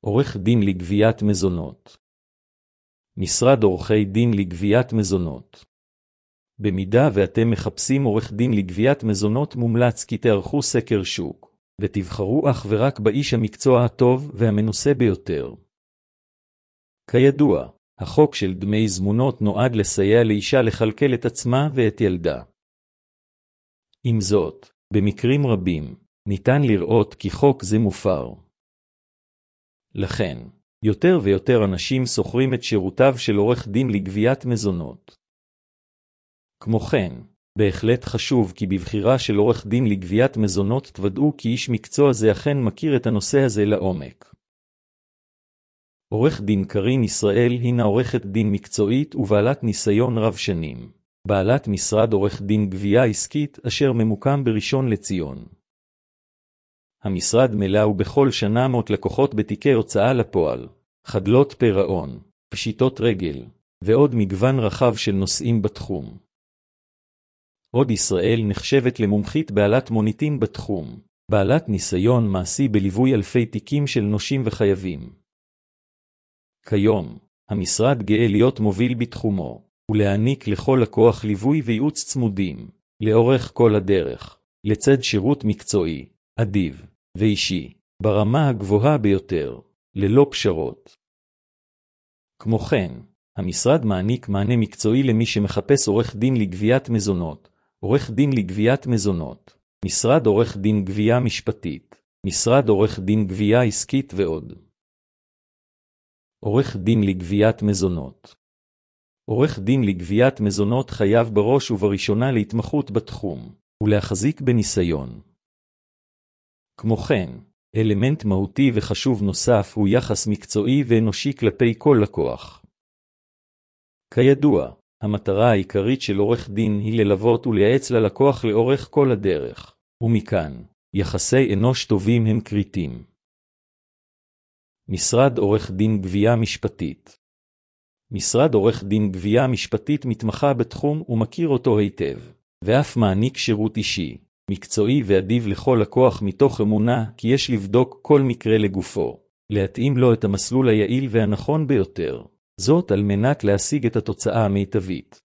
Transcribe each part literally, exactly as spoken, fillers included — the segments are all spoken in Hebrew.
עורך דין לגביית מזונות. משרד עורכי דין לגביית מזונות. במידה ואתם מחפשים עורך דין לגביית מזונות, מומלץ כי תערכו סקר שוק, ותבחרו אך ורק באיש המקצוע הטוב והמנוסה ביותר. כידוע, החוק של דמי זמונות נועד לסייע לאישה לכלכל את עצמה ואת ילדה. עם זאת, במקרים רבים, ניתן לראות כי חוק זה מופר. לכן, יותר ויותר אנשים שוכרים את שירותיו של עורך דין לגביית מזונות. כמו כן, בהחלט חשוב כי בבחירה של עורך דין לגביית מזונות תוודאו כי איש מקצוע זה אכן מכיר את הנושא הזה לעומק. עורך דין קרין ישראל הינה עורכת דין מקצועית ובעלת ניסיון רב שנים, בעלת משרד עורך דין גבייה עסקית אשר ממוקם בראשון לציון. המשרד מלא בכל שנה מאות לקוחות בתיקי הוצאה לפועל, חדלות פירעון, פשיטות רגל, ועוד מגוון רחב של נושאים בתחום. עוד ישראל נחשבת למומחית בעלת מוניטין בתחום, בעלת ניסיון מעשי בליווי אלפי תיקים של נושים וחייבים. כיום, המשרד גאה להיות מוביל בתחומו, ולהעניק לכל לקוח ליווי וייעוץ צמודים, לאורך כל הדרך, לצד שירות מקצועי, אדיב ואישי, ברמה הגבוהה ביותר, ללא פשרות. כמו כן, המשרד מעניק מענה מקצועי למי שמחפש עורך דין לגביית מזונות, עורך דין לגביית מזונות, משרד עורך דין גבייה משפטית, משרד עורך דין גבייה עסקית ועוד. עורך דין לגביית מזונות. עורך דין לגביית מזונות חייב בראש ובראשונה להתמחות בתחום, ולהחזיק בניסיון. כמו כן, אלמנט מהותי וחשוב נוסף הוא יחס מקצועי ואנושי כלפי כל לקוח. כידוע, המטרה העיקרית של עורך דין היא ללוות ולייעץ ללקוח לאורך כל הדרך, ומכאן, יחסי אנוש טובים הם קריטיים. משרד עורך דין גבייה משפטית. משרד עורך דין גבייה משפטית מתמחה בתחום ומכיר אותו היטב, ואף מעניק שירות אישי, מקצועי ואדיב לכל לקוח מתוך אמונה כי יש לבדוק כל מקרה לגופו, להתאים לו את המסלול היעיל והנכון ביותר, זאת על מנת להשיג את התוצאה המיטבית.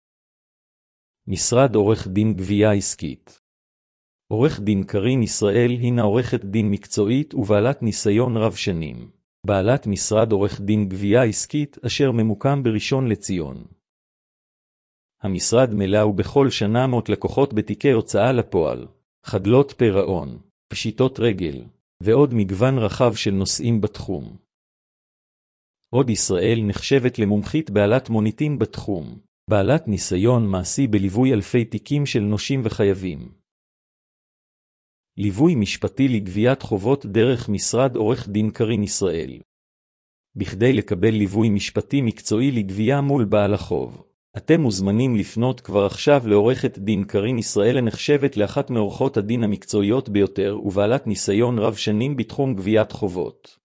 משרד עורך דין גבייה עסקית. עורך דין קרין ישראל הינה עורכת דין מקצועית ובעלת ניסיון רב שנים, בעלת משרד עורך דין גבייה עסקית אשר ממוקם בראשון לציון. המשרד מלא בכל שנה מאות לקוחות בתיקי הוצאה לפועל, חדלות פירעון, פשיטות רגל, ועוד מגוון רחב של נושאים בתחום. עוד ישראל נחשבת למומחית בעלת מוניטין בתחום, בעלת ניסיון מעשי בליווי אלפי תיקים של נושים וחייבים. ליווי משפטי לגביית חובות דרך משרד עורך דין קרין ישראל. בכדי לקבל ליווי משפטי מקצועי לגבייה מול בעל החוב, אתם מוזמנים לפנות כבר עכשיו לעורכת דין קרין ישראל הנחשבת לאחת מעורכות הדין המקצועיות ביותר ובעלת ניסיון רב שנים בתחום גביית חובות.